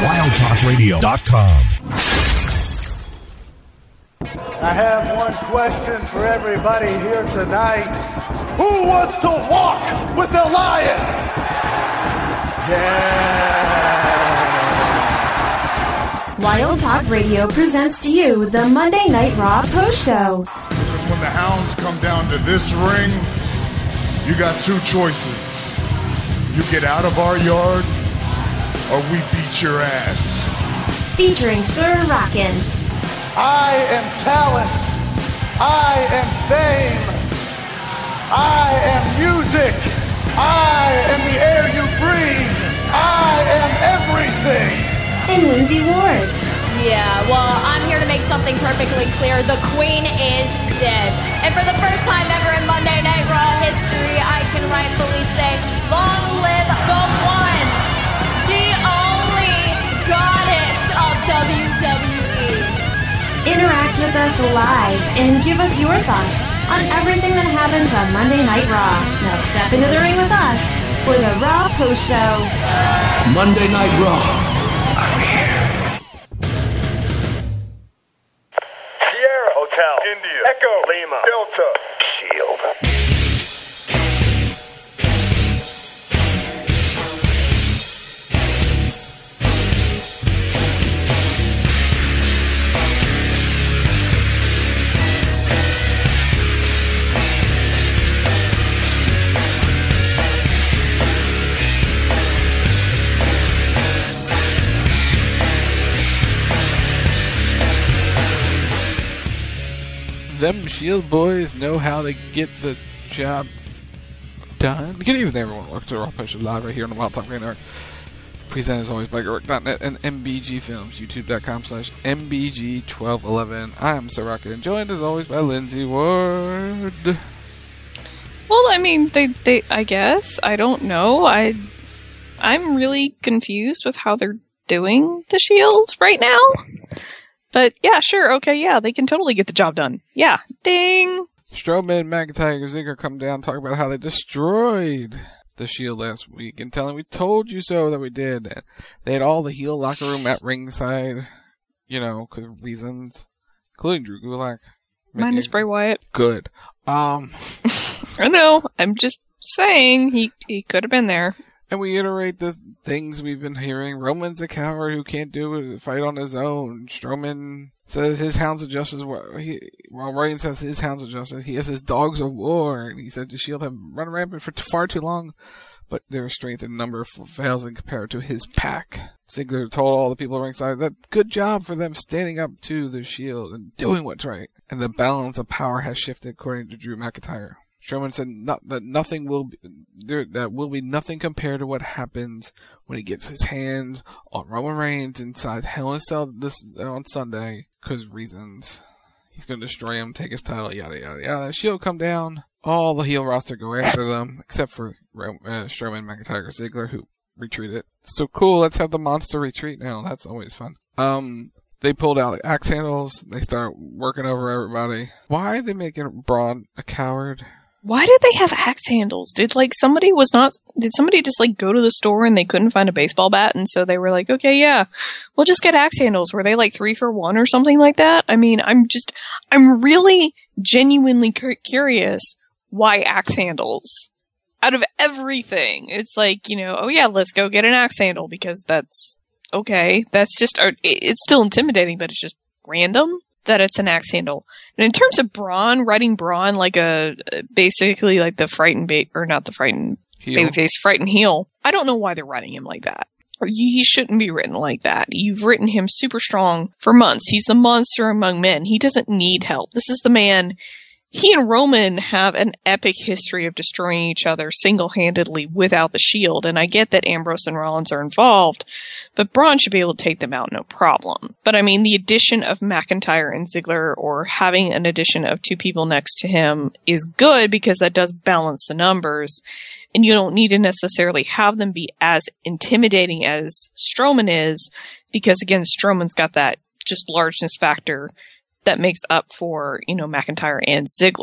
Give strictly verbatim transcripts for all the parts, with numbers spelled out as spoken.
wild talk radio dot com. I have one question for everybody here tonight. Who wants to walk with Elias? Yeah. Wild Talk Radio presents to you the Monday Night Raw Post Show. Because when the hounds come down to this ring, you got two choices. You get out of our yard, or we beat your ass. Featuring Sir Rockin'. I am talent. I am fame. I am music. I am the air you breathe. I am everything. And Lindsay Ward. Yeah, well, I'm here to make something perfectly clear. The Queen is dead. And for the first time ever in Monday Night Raw history, I can rightfully say, long live the one, the only goddess of W W E. Interact with us live and give us your thoughts on everything that happens on Monday Night Raw. Now step into the ring with us for the Raw Post Show. Monday Night Raw. I'm here. Sierra Hotel, India, Echo, Lima, Delta, Shield. Them Shield boys know how to get the job done. Good evening, everyone. Welcome to the Raw Post Show live right here on the Wild Talk Radio Network. Presented as always by Gerwick dot net and M B G Films, YouTube dot com slash M B G twelve eleven. I'm Sir Rocket, and joined as always by Lindsay Ward. Well, I mean, they, they, I guess. I don't know. I, I'm really confused with how they're doing the Shield right now. But, yeah, sure, okay, yeah, they can totally get the job done. Yeah, ding! Strowman, McIntyre, and Ziggler come down and talk about how they destroyed the Shield last week and telling we told you so that we did. They had all the heel locker room at ringside, you know, because of reasons, including Drew Gulak. Minus Bray Wyatt. Good. Um, I know, I'm just saying, he, he could have been there. And we iterate the things we've been hearing. Roman's a coward who can't do it, fight on his own. Strowman says his hounds of justice, he, while Ryan says his hounds of justice, he has his dogs of war. And he said the Shield have run rampant for far too long, but their strength in number fails in compared to his pack. Ziggler told all the people ringside that good job for them standing up to the Shield and doing what's right. And the balance of power has shifted according to Drew McIntyre. Strowman said not, that nothing will be, there, that will be nothing compared to what happens when he gets his hands on Roman Reigns inside Hell in a Cell this on Sunday, because reasons. He's going to destroy him, take his title, yada yada yada. Shield come down, all the heel roster go after them, except for uh, Strowman, McIntyre, Ziggler, who retreated. So cool, let's have the monster retreat now. That's always fun. Um. They pulled out axe handles. They start working over everybody. Why are they making Braun a coward? Why did they have axe handles? Did, like, somebody was not, did somebody just, like, go to the store and they couldn't find a baseball bat, and so they were like, okay, yeah, we'll just get axe handles. Were they, like, three for one or something like that? I mean, I'm just, I'm really genuinely cu- curious why axe handles? Out of everything. It's like, you know, oh yeah, let's go get an axe handle, because that's, okay, that's just, it's still intimidating, but it's just random that it's an axe handle. And in terms of Braun, writing Braun like a, basically like the frightened bait, or not the frightened babyface, frightened heel, I don't know why they're writing him like that. Or he shouldn't be written like that. You've written him super strong for months. He's the monster among men. He doesn't need help. This is the man. He and Roman have an epic history of destroying each other single-handedly without the Shield, and I get that Ambrose and Rollins are involved, but Braun should be able to take them out no problem. But I mean, the addition of McIntyre and Ziggler, or having an addition of two people next to him, is good because that does balance the numbers, and you don't need to necessarily have them be as intimidating as Strowman is, because again, Strowman's got that just largeness factor that makes up for, you know, McIntyre and Ziggler.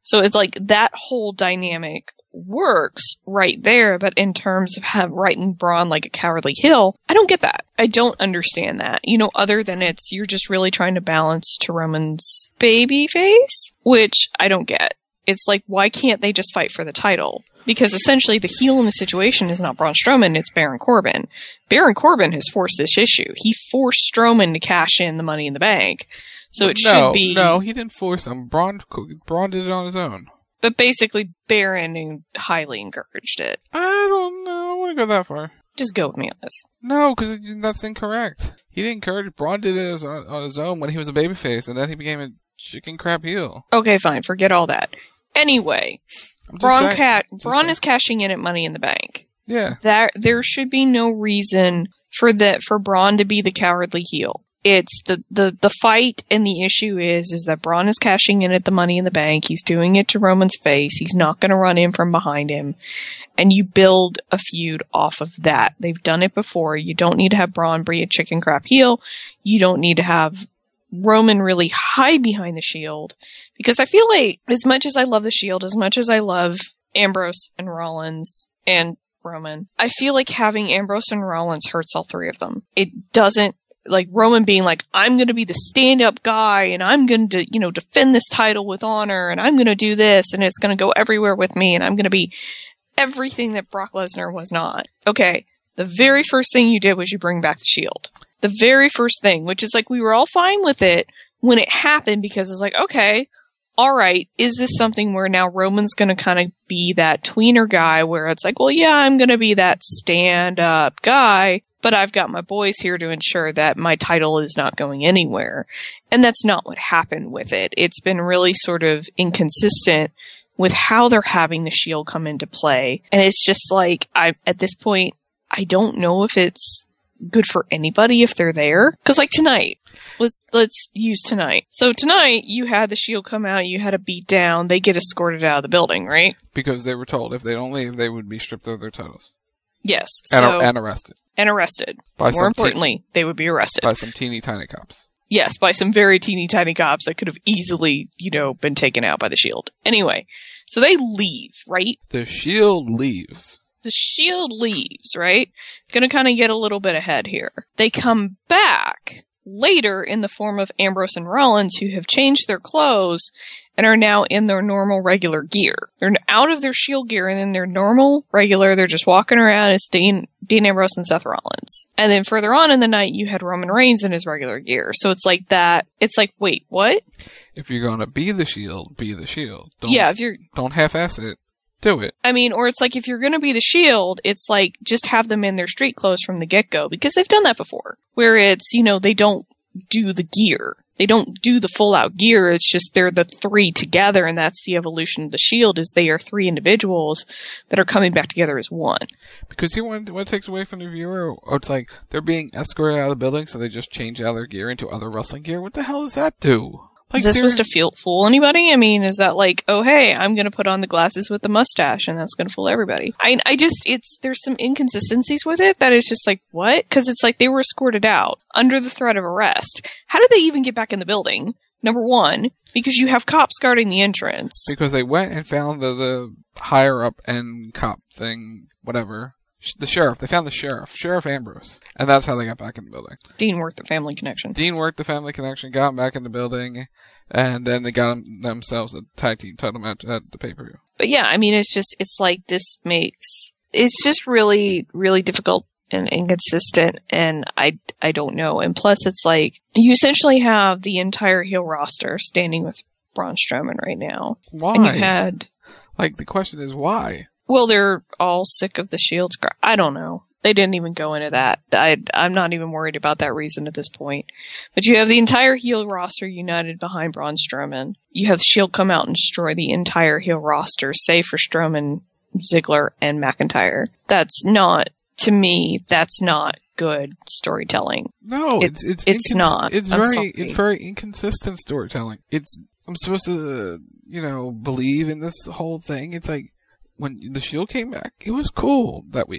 So it's like that whole dynamic works right there, but in terms of have writing Braun like a cowardly heel, I don't get that. I don't understand that. You know, other than it's, you're just really trying to balance to Roman's baby face, which I don't get. It's like, why can't they just fight for the title? Because essentially the heel in the situation is not Braun Strowman, it's Baron Corbin. Baron Corbin has forced this issue. He forced Strowman to cash in the Money in the Bank. So it no, should be... No, he didn't force him. Braun, Braun did it on his own. But basically, Baron highly encouraged it. I don't know. I wouldn't go that far. Just go with me on this. No, because that's incorrect. He didn't encourage. Braun did it on, on his own when he was a babyface, and then he became a chicken crap heel. Okay, fine. Forget all that. Anyway, Braun, ca- Braun is cashing in at Money in the Bank. Yeah. That, there should be no reason for that for Braun to be the cowardly heel. It's the, the, the fight and the issue is, is that Braun is cashing in at the Money in the Bank. He's doing it to Roman's face. He's not going to run in from behind him. And you build a feud off of that. They've done it before. You don't need to have Braun be a chicken crap heel. You don't need to have Roman really hide behind the Shield. Because I feel like, as much as I love the Shield, as much as I love Ambrose and Rollins and Roman, I feel like having Ambrose and Rollins hurts all three of them. It doesn't, like Roman being like, I'm going to be the stand-up guy and I'm going to, you know, defend this title with honor and I'm going to do this and it's going to go everywhere with me and I'm going to be everything that Brock Lesnar was not. Okay, the very first thing you did was you bring back the Shield. The very first thing, which is like, we were all fine with it when it happened because it's like, okay, all right, is this something where now Roman's going to kind of be that tweener guy where it's like, well, yeah, I'm going to be that stand-up guy, but I've got my boys here to ensure that my title is not going anywhere. And that's not what happened with it. It's been really sort of inconsistent with how they're having the Shield come into play. And it's just like, I, at this point, I don't know if it's good for anybody if they're there. Cause like tonight, let's, let's use tonight. So tonight, you had the Shield come out, you had a beat down, they get escorted out of the building, right? Because they were told if they don't leave, they would be stripped of their titles. Yes. And, So, and arrested. and arrested. By More some importantly, te- they would be arrested. By some teeny tiny cops. Yes, by some very teeny tiny cops that could have easily, you know, been taken out by the Shield. Anyway, so they leave, right? The Shield leaves. The Shield leaves, right? Gonna kind of get a little bit ahead here. They come back later in the form of Ambrose and Rollins, who have changed their clothes and are now in their normal regular gear. They're out of their Shield gear and in their normal regular, they're just walking around as Dean, Dean Ambrose and Seth Rollins. And then further on in the night, you had Roman Reigns in his regular gear. So it's like that, it's like, wait, what? If you're gonna be the Shield, be the Shield. Don't, Yeah, if you're... Don't half-ass it. Do it. I mean, or it's like, if you're gonna be the Shield, it's like, just have them in their street clothes from the get-go, because they've done that before. Where it's, you know, they don't do the gear. They don't do the full-out gear, it's just they're the three together, and that's the evolution of the Shield, is they are three individuals that are coming back together as one. Because you want what it takes away from the viewer, or it's like, they're being escorted out of the building, so they just change out their gear into other wrestling gear? What the hell does that do? Like, is that supposed to feel, fool anybody? I mean, is that like, oh hey, I'm gonna put on the glasses with the mustache and that's gonna fool everybody? I, I just, it's, there's some inconsistencies with it that is just like, what? Cause it's like they were escorted out under the threat of arrest. How did they even get back in the building? Number one, because you have cops guarding the entrance. Because they went and found the, the higher up end cop thing, whatever. The sheriff. They found the sheriff. Sheriff Ambrose. And that's how they got back in the building. Dean worked the Family Connection. Dean worked the Family Connection, got him back in the building, and then they got them, themselves a tag team title match at the pay-per-view. But yeah, I mean, it's just, it's like, this makes, it's just really, really difficult and inconsistent, and I, I don't know. And plus, it's like, you essentially have the entire heel roster standing with Braun Strowman right now. Why? And you had... Like, the question is, why? Well, they're all sick of the Shield's. Gra- I don't know. They didn't even go into that. I, I'm not even worried about that reason at this point. But you have the entire heel roster united behind Braun Strowman. You have Shield come out and destroy the entire heel roster, save for Strowman, Ziggler, and McIntyre. That's not, to me, that's not good storytelling. No, it's it's it's, it's incons- not. It's I'm very sorry. it's very inconsistent storytelling. It's I'm supposed to, you know, believe in this whole thing. It's like when the Shield came back, it was cool that week.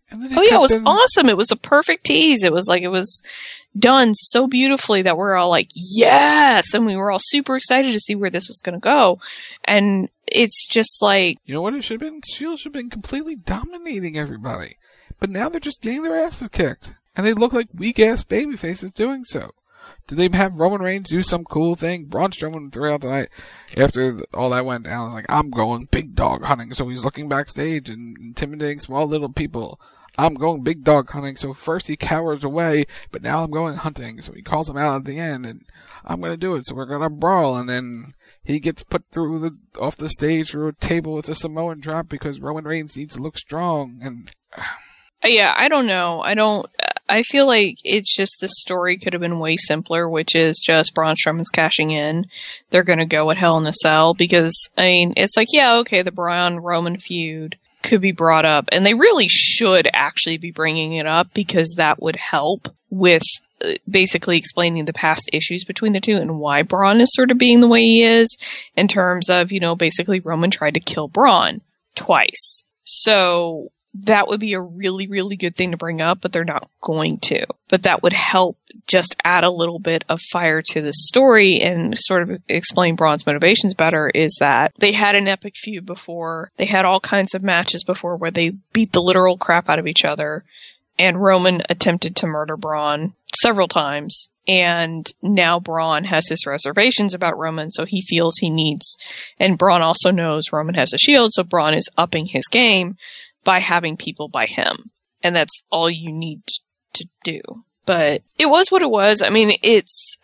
And then Oh yeah, it was in- awesome. It was a perfect tease. It was like, it was done so beautifully that we're all like, yes! And we were all super excited to see where this was going to go. And it's just like... You know what it should have been? Shield should have been completely dominating everybody. But now they're just getting their asses kicked. And they look like weak-ass baby faces doing so. Did they have Roman Reigns do some cool thing? Braun Strowman throughout the night, after all that went down, was like, I'm going big dog hunting. So he's looking backstage and intimidating small little people. I'm going big dog hunting. So first he cowers away, but now I'm going hunting. So he calls him out at the end, and I'm going to do it. So we're going to brawl. And then he gets put through the, off the stage through a table with a Samoan drop because Roman Reigns needs to look strong. And yeah, I don't know. I don't, I feel like it's just the story could have been way simpler, which is just Braun Strowman's cashing in. They're going to go at Hell in a Cell because, I mean, it's like, yeah, okay, the Braun Roman feud could be brought up, and they really should actually be bringing it up because that would help with uh, basically explaining the past issues between the two and why Braun is sort of being the way he is in terms of, you know, basically Roman tried to kill Braun twice. So that would be a really, really good thing to bring up, but they're not going to. But that would help just add a little bit of fire to the story and sort of explain Braun's motivations better, is that they had an epic feud before. They had all kinds of matches before where they beat the literal crap out of each other. And Roman attempted to murder Braun several times. And now Braun has his reservations about Roman, so he feels he needs... And Braun also knows Roman has a shield, so Braun is upping his game by having people by him. And that's all you need to do. But it was what it was. I mean, it's...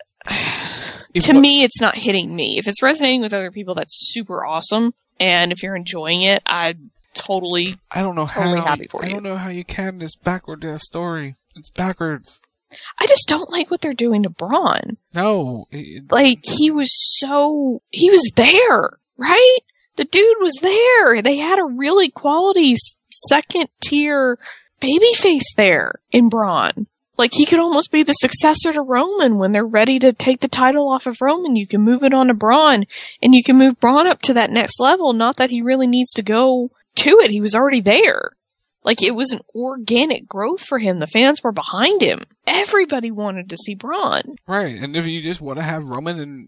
It to was- me, it's not hitting me. If it's resonating with other people, that's super awesome. And if you're enjoying it, I totally... I don't know Totally how. happy for I you. don't know how you can this backward death story. It's backwards. I just don't like what they're doing to Braun. No. It, Like, he was so... He was there, right? The dude was there. They had a really quality s- second-tier babyface there in Braun. Like, he could almost be the successor to Roman when they're ready to take the title off of Roman. You can move it on to Braun, and you can move Braun up to that next level. Not that he really needs to go to it. He was already there. Like, it was an organic growth for him. The fans were behind him. Everybody wanted to see Braun. right. And if you just want to have Roman and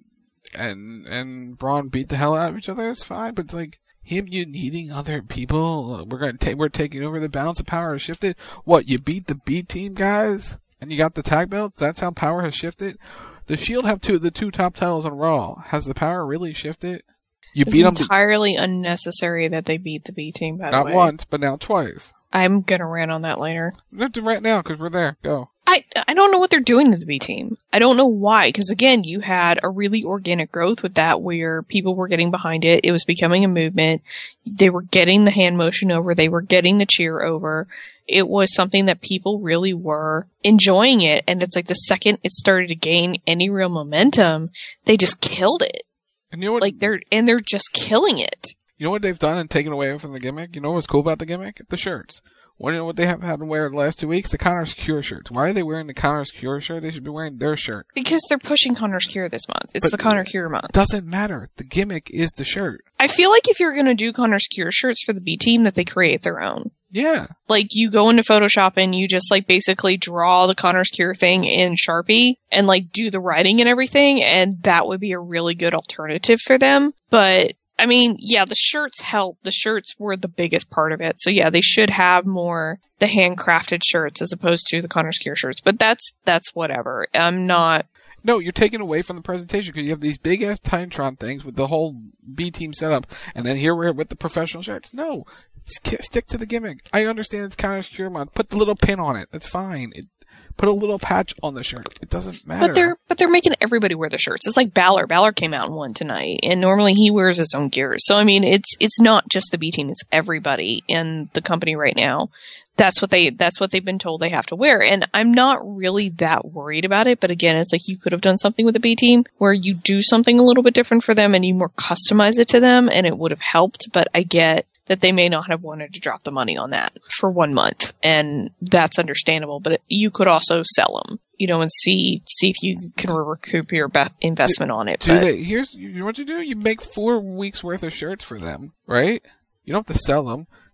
and and Braun beat the hell out of each other, that's fine. But like him, you needing other people, we're gonna take we're taking over the balance of power has shifted. What, you beat the B team guys and you got the tag belts? That's how power has shifted. The Shield have two the two top titles on Raw. Has the power really shifted? You It was beat them entirely unnecessary that they beat the B team, by the not way. once, but now twice. I'm gonna rant on that later. Not to right now because we're there. Go. I I don't know what they're doing to the B team. I don't know why, because again, you had a really organic growth with that where people were getting behind it. It was becoming a movement. They were getting the hand motion over. They were getting the cheer over. It was something that people really were enjoying it. And it's like the second it started to gain any real momentum, they just killed it. And you know what? Like they're, and they're just killing it. You know what they've done and taken away from the gimmick? You know what's cool about the gimmick? The shirts. Well, you know what they have had to wear the last two weeks? The Connor's Cure shirts. Why are they wearing the Connor's Cure shirt? They should be wearing their shirt. Because they're pushing Connor's Cure this month. It's But- the Connor Cure month. Doesn't matter. The gimmick is the shirt. I feel like if you're gonna do Connor's Cure shirts for the B team, that they create their own. Yeah. Like, you go into Photoshop and you just, like, basically draw the Connor's Cure thing in Sharpie and, like, do the writing and everything, and that would be a really good alternative for them. But, I mean, yeah, the shirts help. The shirts were the biggest part of it. So, yeah, they should have more the handcrafted shirts as opposed to the Connor's Cure shirts. But that's, that's whatever. I'm not... No, you're taking away from the presentation because you have these big ass Titantron things with the whole B team setup, and then here we're with the professional shirts. No, sk- stick to the gimmick. I understand it's Connor's Cure month. Put the little pin on it. That's fine. It, put a little patch on the shirt. It doesn't matter. But they're but they're making everybody wear the shirts. It's like Balor. Balor came out in one tonight, and normally he wears his own gear. So I mean, it's it's not just the B team; it's everybody in the company right now. That's what they that's what they've been told they have to wear, and I'm not really that worried about it. But again, it's like you could have done something with the B team where you do something a little bit different for them, and you more customize it to them, and it would have helped. But I get that they may not have wanted to drop the money on that for one month, and that's understandable. But you could also sell them, you know, and see see if you can recoup your be- investment on it. Do But they, here's you know what you do. You make four weeks worth of shirts for them, right? You don't have to sell them.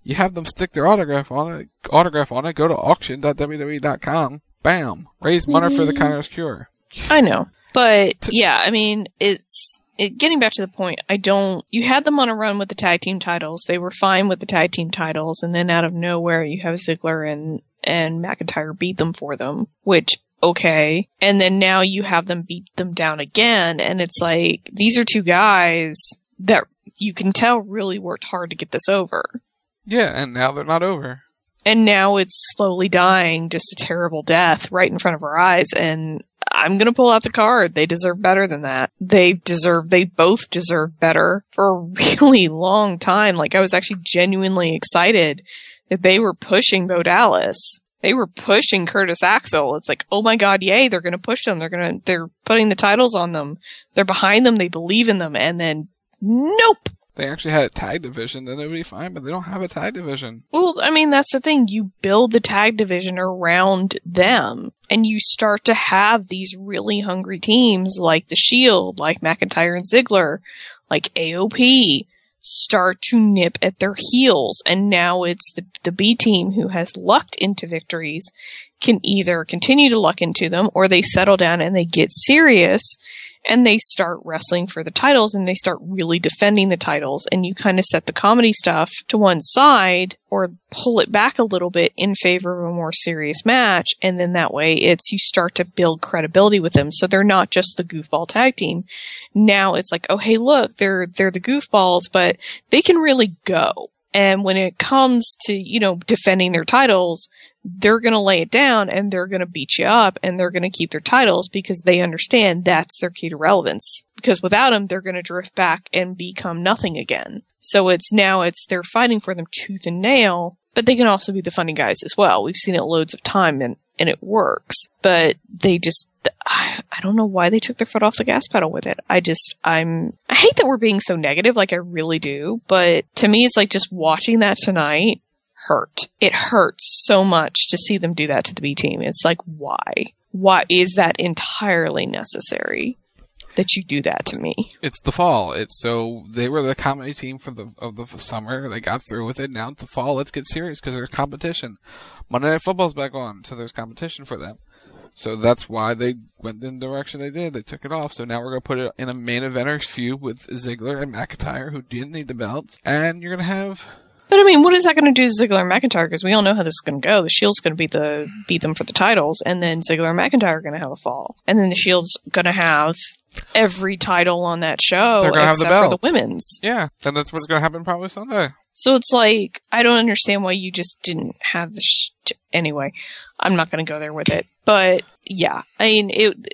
You have them stick their autograph on it. Autograph on it. Go to auction dot w w e dot com. Bam. Raise money for the Connor's Cure. I know. But, yeah, I mean, it's... It, getting back to the point, I don't... You had them on a run with the tag team titles. They were fine with the tag team titles. And then out of nowhere, you have Ziggler and, and McIntyre beat them for them. Which, okay. And then now you have them beat them down again. And it's like, these are two guys that you can tell really worked hard to get this over. Yeah, and now they're not over. And now it's slowly dying, just a terrible death right in front of our eyes. And I'm gonna pull out the card. They deserve better than that. They deserve, they both deserve better for a really long time. Like, I was actually genuinely excited that they were pushing Bo Dallas. They were pushing Curtis Axel. It's like, oh my god, yay, they're gonna push them. They're gonna, they're putting the titles on them. They're behind them. They believe in them. And then, nope! They actually had a tag division, then it would be fine, but they don't have a tag division. Well, I mean, that's the thing. You build the tag division around them, and you start to have these really hungry teams like The Shield, like McIntyre and Ziggler, like A O P, start to nip at their heels. And now it's the, the B team who has lucked into victories can either continue to luck into them, or they settle down and they get serious. And they start wrestling for the titles, and they start really defending the titles, and you kind of set the comedy stuff to one side, or pull it back a little bit in favor of a more serious match, and then that way it's, you start to build credibility with them, so they're not just the goofball tag team. Now it's like, oh hey look, they're, they're the goofballs, but they can really go. And when it comes to, you know, defending their titles, they're going to lay it down and they're going to beat you up and they're going to keep their titles because they understand that's their key to relevance. Because without them, they're going to drift back and become nothing again. So it's now it's they're fighting for them tooth and nail, but they can also be the funny guys as well. We've seen it loads of time and, and it works. But they just, I, I don't know why they took their foot off the gas pedal with it. I just, I'm, I hate that we're being so negative, like I really do. But to me, it's like just watching that tonight hurt. It hurts so much to see them do that to the B team. It's like, why? Why is that entirely necessary that you do that to me? It's the fall. It's so they were the comedy team for the of the summer. They got through with it. Now it's the fall. Let's get serious because there's competition. Monday Night Football's back on, so there's competition for them. So that's why they went in the direction they did. They took it off. So now we're going to put it in a main eventers feud with Ziggler and McIntyre, who didn't need the belts. And you're going to have... But I mean, what is that going to do to Ziggler and McIntyre? Because we all know how this is going to go. The Shield's going to beat the beat them for the titles, and then Ziggler and McIntyre are going to have a fall, and then the Shield's going to have every title on that show They're gonna except have the for the women's. Yeah, and that's what's going to happen probably Sunday. So it's like, I don't understand why you just didn't have the sh- anyway. I'm not going to go there with it, but yeah, I mean it.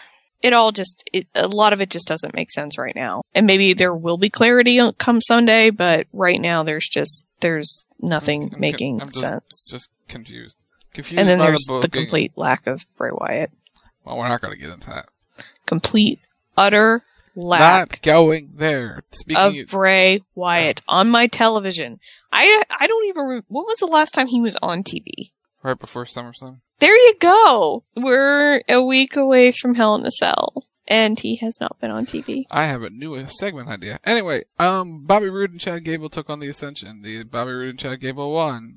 It all just, it, a lot of it just doesn't make sense right now. And maybe there will be clarity come Sunday, but right now there's just, there's nothing I'm, making I'm just, sense. Just confused. Confused and then by there's the, the complete lack of Bray Wyatt. Well, we're not going to get into that. Complete, utter lack. Not going there. Speaking of you- Bray Wyatt oh. on my television. I, I don't even, re- when was the last time he was on T V? Right before SummerSlam. There you go. We're a week away from Hell in a Cell, and he has not been on T V. I have a new segment idea. Anyway, um, Bobby Roode and Chad Gable took on the Ascension. The Bobby Roode and Chad Gable won.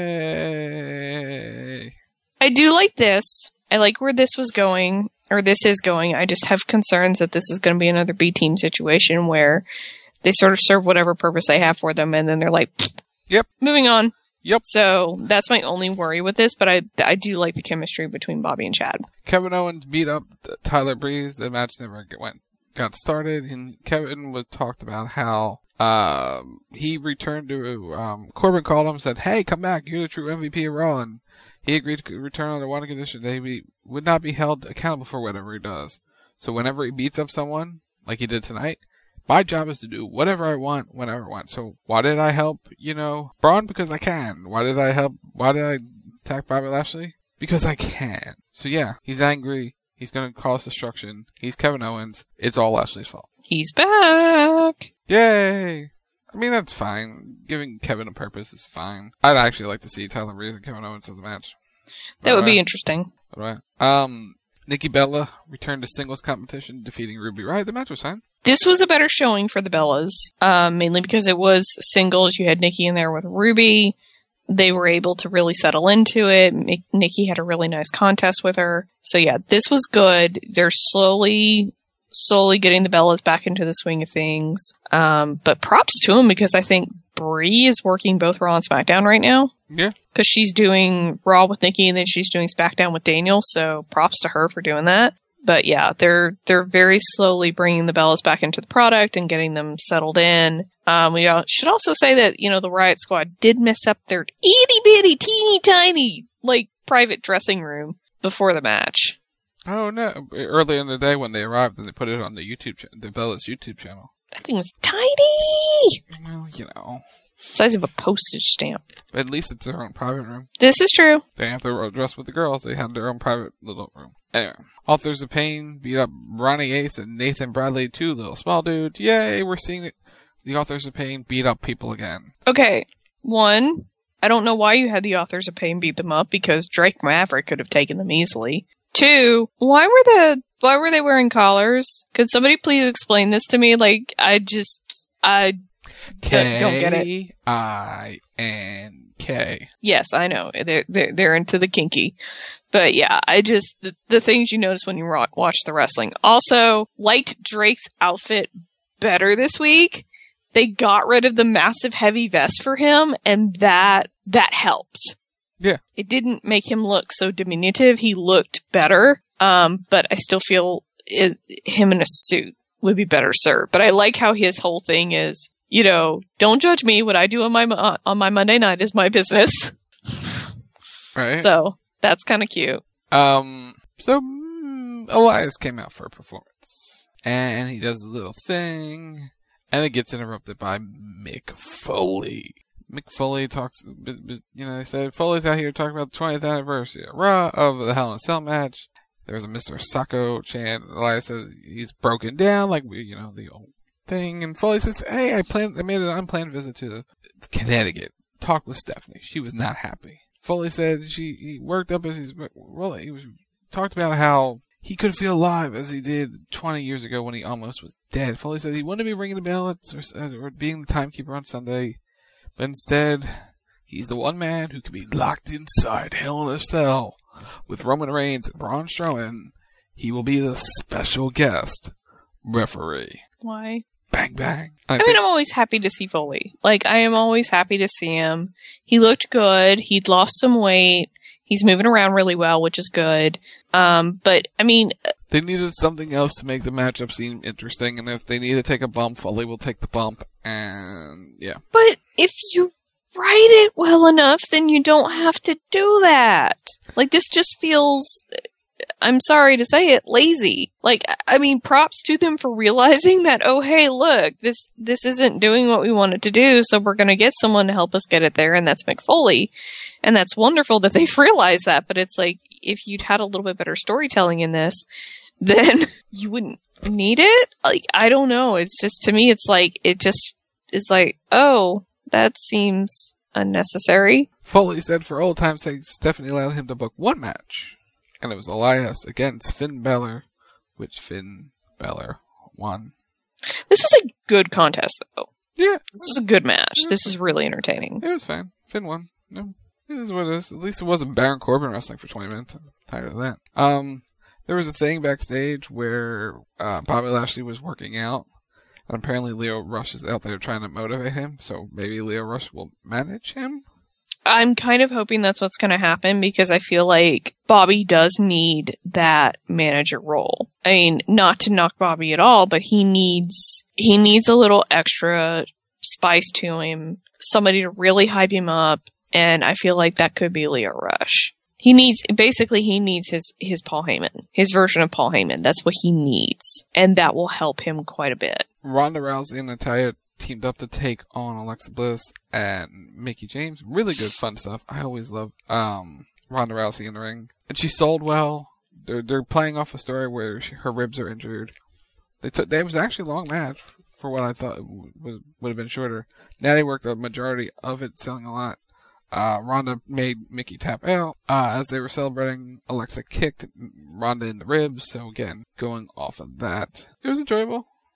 Yay! I do like this. I like where this was going, or this is going. I just have concerns that this is going to be another B team situation where they sort of serve whatever purpose they have for them, and then they're like, "Yep, moving on." Yep. So that's my only worry with this, but I I do like the chemistry between Bobby and Chad. Kevin Owens beat up Tyler Breeze. The match never went got started, and Kevin was talked about how um he returned to um Corbin called him and said, "Hey, come back! You're the true M V P of Raw." And he agreed to return under one condition: that he would not be held accountable for whatever he does. So whenever he beats up someone, like he did tonight, my job is to do whatever I want, whenever I want. So why did I help, you know, Braun? Because I can. Why did I help, why did I attack Bobby Lashley? Because I can. So yeah, he's angry. He's gonna cause destruction. He's Kevin Owens. It's all Lashley's fault. He's back! Yay! I mean, that's fine. Giving Kevin a purpose is fine. I'd actually like to see Tyler Breeze and Kevin Owens as a match. That All would right. be interesting. All right. Um, Nikki Bella returned to singles competition, defeating Ruby Riott. The match was fine. this was a better showing for the Bellas, um, mainly because it was singles. You had Nikki in there with Ruby. They were able to really settle into it. Nikki had a really nice contest with her. So yeah, this was good. They're slowly, slowly getting the Bellas back into the swing of things. Um, but props to them because I think Brie is working both Raw and SmackDown right now. Yeah. Because she's doing Raw with Nikki and then she's doing SmackDown with Daniel. So props to her for doing that. But yeah, they're they're very slowly bringing the Bellas back into the product and getting them settled in. Um, we should also say that, you know, the Riot Squad did mess up their itty bitty teeny tiny, like, private dressing room before the match. Oh no! Early in the day when they arrived, and they put it on the YouTube, cha- the Bellas YouTube channel. That thing was tiny. Well, you know, size of a postage stamp. But at least it's their own private room. This is true. They have to dress with the girls. They had their own private little room. Anyway, Authors of Pain beat up Ronnie Ace and Nathan Bradley, two little small dudes. Yay! We're seeing the, the Authors of Pain beat up people again. Okay, one, I don't know why you had the Authors of Pain beat them up because Drake Maverick could have taken them easily. Two, why were the why were they wearing collars? Could somebody please explain this to me? Like, I just I K don't get it. I N K. Yes, I know they're they're, they're into the kinky, but yeah, I just the, the things you notice when you watch the wrestling. Also, liked Drake's outfit better this week. They got rid of the massive heavy vest for him, and that that helped. Yeah. It didn't make him look so diminutive. He looked better, um, but I still feel it, him in a suit would be better served. But I like how his whole thing is, you know, don't judge me. What I do on my uh, on my Monday night is my business. Right. So that's kind of cute. Um. So mm, Elias came out for a performance, and he does a little thing, and it gets interrupted by Mick Foley. Mick Foley talks, you know, they said Foley's out here talking about the twentieth anniversary of Raw of the Hell in a Cell match. There's a Mister Sacco chant. Elias says he's broken down, like we, you know, the old thing. And Foley says, "Hey, I planned, I made an unplanned visit to Connecticut. Talk with Stephanie. She was not happy." Foley said she he worked up as he's well. He was talked about how he could feel alive as he did twenty years ago when he almost was dead. Foley said he wouldn't be ringing the bell or, or being the timekeeper on Sunday. But instead, he's the one man who can be locked inside Hell in a Cell with Roman Reigns and Braun Strowman. He will be the special guest referee. Why? Bang, bang. I, I mean, I'm always happy to see Foley. Like, I am always happy to see him. He looked good. He'd lost some weight. He's moving around really well, which is good. Um, but, I mean... They needed something else to make the matchup seem interesting, and if they need to take a bump, Foley will take the bump, and yeah. But if you write it well enough, then you don't have to do that. Like, this just feels, I'm sorry to say it, lazy. Like, I mean, props to them for realizing that, oh, hey, look, this this isn't doing what we wanted to do, so we're going to get someone to help us get it there, and that's Mick Foley. And that's wonderful that they've realized that, but it's like, if you'd had a little bit better storytelling in this, then you wouldn't need it? Like, I don't know. It's just, to me, it's like, it just is like, oh, that seems unnecessary. Foley said for old time's sake, Stephanie allowed him to book one match. And it was Elias against Finn Balor, which Finn Balor won. This was a good contest, though. Yeah. This is a good match. This is really entertaining. It was fine. Finn won. No, it is what it is. At least it wasn't Baron Corbin wrestling for twenty minutes. I'm tired of that. Um, there was a thing backstage where uh, Bobby Lashley was working out. And apparently Leo Rush is out there trying to motivate him. So maybe Leo Rush will manage him? I'm kind of hoping that's what's going to happen because I feel like Bobby does need that manager role. I mean, not to knock Bobby at all, but he needs, he needs a little extra spice to him. Somebody to really hype him up. And I feel like that could be Leo Rush. He needs, basically he needs his, his Paul Heyman. His version of Paul Heyman. That's what he needs. And that will help him quite a bit. Ronda Rousey and Natalya teamed up to take on Alexa Bliss and Mickie James. Really good fun stuff. I always love um, Ronda Rousey in the ring. And she sold well. They're they're playing off a story where she, her ribs are injured. They took. It was actually a long match for what I thought was would have been shorter. Natty worked the majority of it, selling a lot. Uh, Ronda made Mickie tap out. Uh, as they were celebrating, Alexa kicked Ronda in the ribs. So again, going off of that, it was enjoyable.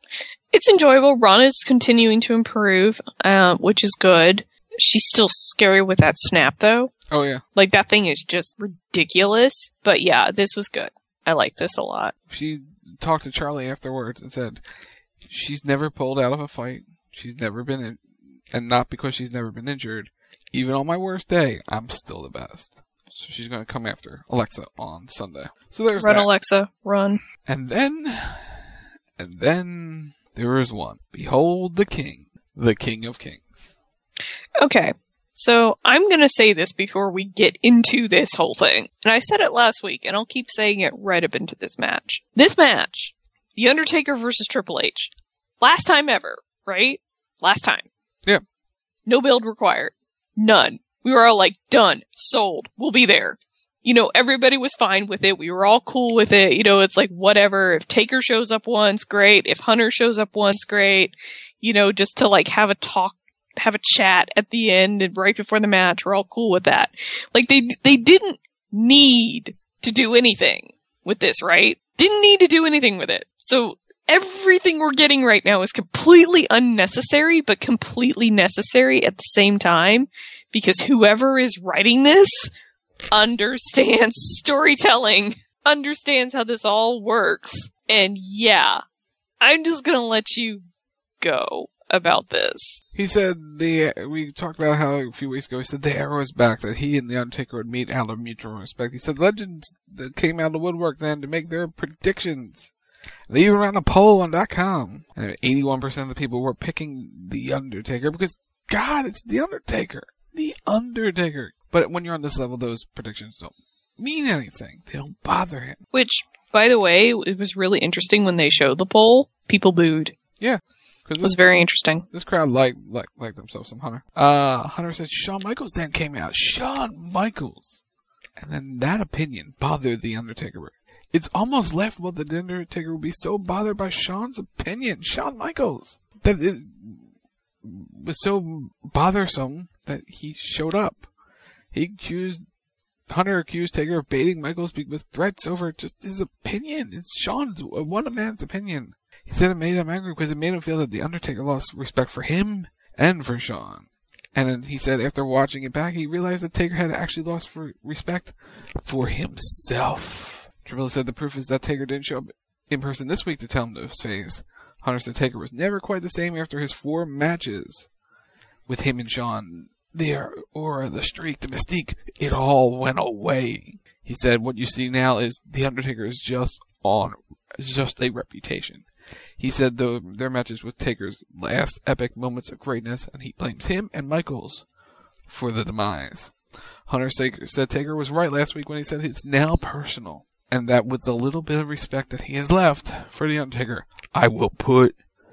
It's enjoyable. Ronna's continuing to improve, um, which is good. She's still scary with that snap, though. Oh, yeah. Like, that thing is just ridiculous. But yeah, this was good. I like this a lot. She talked to Charlie afterwards and said she's never pulled out of a fight. She's never been in, and not because she's never been injured. Even on my worst day, I'm still the best. So she's going to come after Alexa on Sunday. So there's Run, that. Alexa, run. And then, and then there is one. Behold the king, the king of kings. Okay, so I'm going to say this before we get into this whole thing. And I said it last week, and I'll keep saying it right up into this match. This match, The Undertaker versus Triple H. Last time ever, right? Last time. Yep. No build required. None. We were all like, done, sold, we'll be there. You know, everybody was fine with it. We were all cool with it. You know, it's like, whatever. If Taker shows up once, great. If Hunter shows up once, great. You know, just to like have a talk, have a chat at the end and right before the match. We're all cool with that. Like, they, they didn't need to do anything with this, right? Didn't need to do anything with it. So, everything we're getting right now is completely unnecessary, but completely necessary at the same time, because whoever is writing this understands storytelling, understands how this all works, and yeah, I'm just gonna let you go about this. He said the we talked about how a few weeks ago he said the era was back, that he and the Undertaker would meet out of mutual respect. He said legends that came out of the woodwork then to make their predictions. They even ran a poll on dot com, and eighty-one percent of the people were picking The Undertaker because, God, it's The Undertaker. The Undertaker. But when you're on this level, those predictions don't mean anything. They don't bother him. Which, by the way, it was really interesting when they showed the poll. People booed. Yeah. It was very interesting. This crowd liked, liked, liked themselves some Hunter. Uh, Hunter said Shawn Michaels then came out. Shawn Michaels. And then that opinion bothered The Undertaker. It's almost left what the Undertaker would be so bothered by Shawn's opinion, Shawn Michaels, that it was so bothersome that he showed up. He accused, Hunter accused Taker of baiting Michaels with threats over just his opinion. It's Shawn's, one man's opinion. He said it made him angry because it made him feel that the Undertaker lost respect for him and for Shawn. And then he said after watching it back, he realized that Taker had actually lost for respect for himself. Triple H said the proof is that Taker didn't show up in person this week to tell him to his face. Hunter said Taker was never quite the same after his four matches with him and Shawn. The aura, the streak, the mystique, it all went away. He said what you see now is The Undertaker is just on, is just a reputation. He said the, their matches with Taker's last epic moments of greatness, and he blames him and Michaels for the demise. Hunter said Taker was right last week when he said it's now personal. And that with the little bit of respect that he has left for The Undertaker, I will put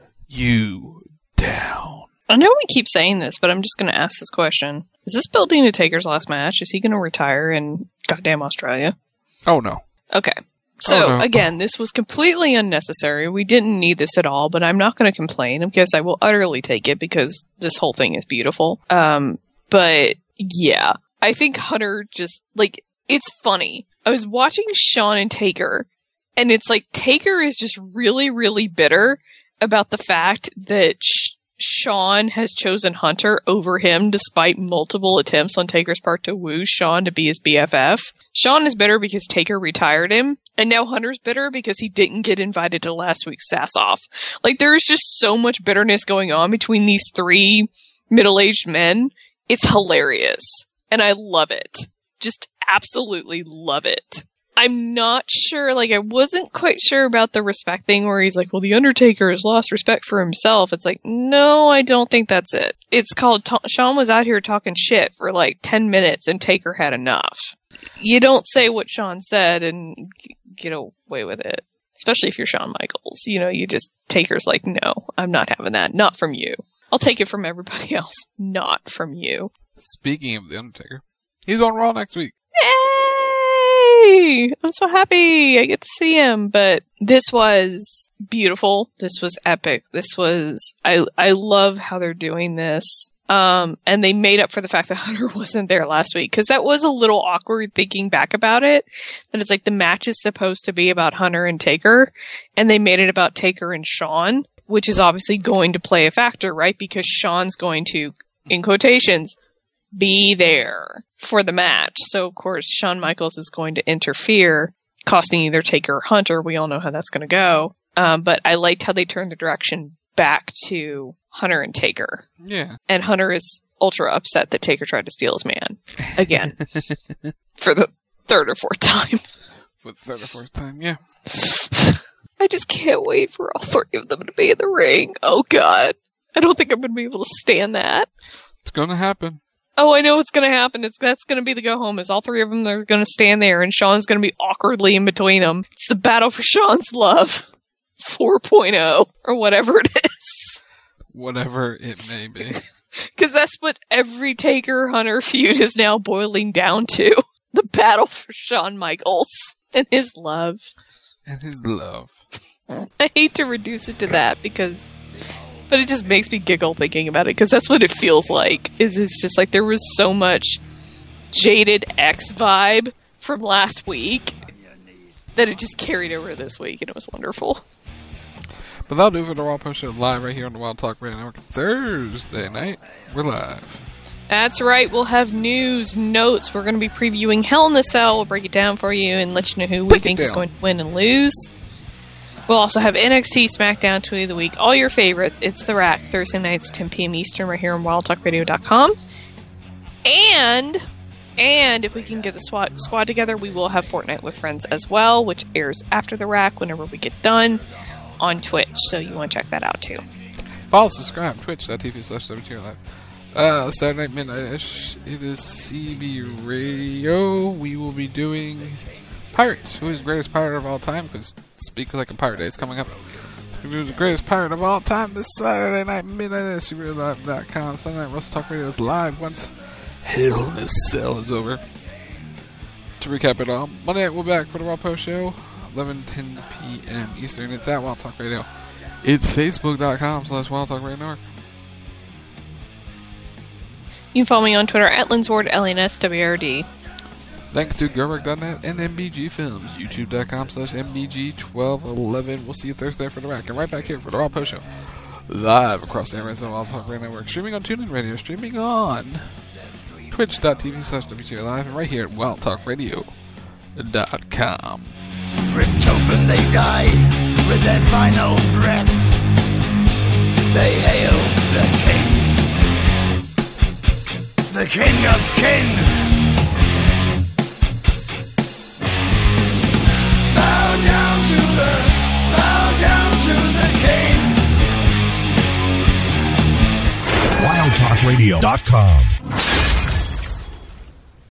you down. I know we keep saying this, but I'm just going to ask this question. Is this building to Taker's last match? Is he going to retire in goddamn Australia? Oh, no. Okay. So, oh, no. again, this was completely unnecessary. We didn't need this at all, but I'm not going to complain because I will utterly take it because this whole thing is beautiful. Um, but, yeah. I think Hunter just, like, it's funny. I was watching Shawn and Taker, and it's like Taker is just really, really bitter about the fact that Sh- Shawn has chosen Hunter over him despite multiple attempts on Taker's part to woo Shawn to be his B F F. Shawn is bitter because Taker retired him, and now Hunter's bitter because he didn't get invited to last week's Sass-Off. Like, there is just so much bitterness going on between these three middle-aged men. It's hilarious. And I love it. Just absolutely love it. I'm not sure, like, I wasn't quite sure about the respect thing where he's like, well, The Undertaker has lost respect for himself. It's like, no, I don't think that's it. It's called, ta- Shawn was out here talking shit for like ten minutes and Taker had enough. You don't say what Shawn said and g- get away with it. Especially if you're Shawn Michaels. You know, you just, Taker's like, no, I'm not having that. Not from you. I'll take it from everybody else. Not from you. Speaking of The Undertaker, he's on Raw next week. Yay! I'm so happy I get to see him. But this was beautiful. This was epic. This was, I, I love how they're doing this. Um, and they made up for the fact that Hunter wasn't there last week. Cause that was a little awkward thinking back about it. That it's like the match is supposed to be about Hunter and Taker. And they made it about Taker and Shawn. which is obviously going to play a factor, right? Because Shawn's going to, in quotations, be there for the match. So, of course, Shawn Michaels is going to interfere, costing either Taker or Hunter. We all know how that's going to go. Um, but I liked how they turned the direction back to Hunter and Taker. Yeah. And Hunter is ultra upset that Taker tried to steal his man. Again. For the third or fourth time. For the third or fourth time, yeah. I just can't wait for all three of them to be in the ring. Oh, God. I don't think I'm going to be able to stand that. It's going to happen. Oh, I know what's going to happen. It's That's going to be the go-home, is all three of them are going to stand there, and Shawn's going to be awkwardly in between them. It's the battle for Shawn's love. four point oh, or whatever it is. Whatever it may be. Because that's what every Taker-Hunter feud is now boiling down to. The battle for Shawn Michaels and his love. And his love. I hate to reduce it to that, because... But it just makes me giggle thinking about it, because that's what it feels like. Is It's just like there was so much jaded X vibe from last week that it just carried over this week, and it was wonderful. But that'll do it for the Raw Post Show live right here on the Wild Talk Radio Network. Thursday night, we're live. That's right, we'll have news, notes. We're going to be previewing Hell in a Cell. We'll break it down for you and let you know who we break think is going to win and lose. We'll also have N X T SmackDown Tweet of the Week. All your favorites. It's The Rack. Thursday nights, ten p.m. Eastern, right here on wild talk radio dot com. And, and if we can get the squad, squad together, we will have Fortnite with Friends as well, which airs after The Rack whenever we get done on Twitch. So you want to check that out too. Follow, subscribe, twitch.tv slash WTR Live. Uh, Saturday night, midnight-ish, it is C B Radio. We will be doing Pirates. Who is the greatest pirate of all time? Because Speak Like a Pirate Day is coming up. We're doing the greatest pirate of all time this Saturday night, midnight at C B Radio Live dot com. Sunday night, Russell Talk Radio is live once Hell in a Cell is over. To recap it all, Monday night we'll be back for the Raw Post Show, eleven ten p.m. Eastern. It's at Wild Talk Radio. It's facebook.com slash Wild Talk Radio Network. You can follow me on Twitter at Linsward, L N S W R D. Thanks to Gerberg dot net and M B G Films, youtube.com slash M B G twelve eleven. We'll see you Thursday for the Rack. And right back here for the Raw Post Show. Live across the airways on Wild Talk Radio Network. Streaming on TuneIn Radio. Streaming on twitch.tv slash WTR Live. And right here at wild talk radio dot com. Ripped open they die with their final breath. They hail the king. The king of kings. Bow down to the, bow down to the king. wild talk radio dot com